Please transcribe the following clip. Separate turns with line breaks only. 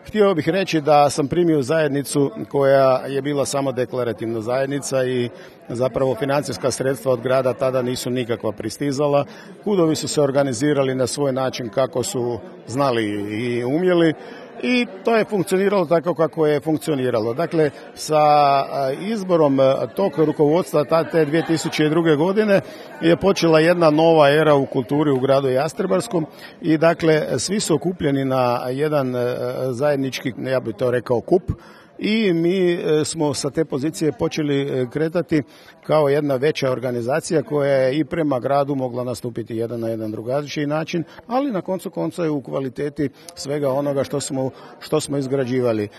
Htio bih reći da sam primio zajednicu koja je bila samo deklarativna zajednica i zapravo financijska sredstva od grada tada nisu nikakva pristizala. KUD-ovi su se organizirali na svoj način kako su znali i umjeli i to je funkcioniralo tako kako je funkcioniralo. Dakle, sa izborom tog rukovodstva te 2002. godine je počela jedna nova era u kulturi u gradu Jastrebarskom i dakle svi su okupljeni na jedan zajednički, ja bih to rekao, kup. I mi smo sa te pozicije počeli kretati kao jedna veća organizacija koja je i prema gradu mogla nastupiti na jedan drugačiji način, ali na koncu konca je u kvaliteti svega onoga što smo izgrađivali.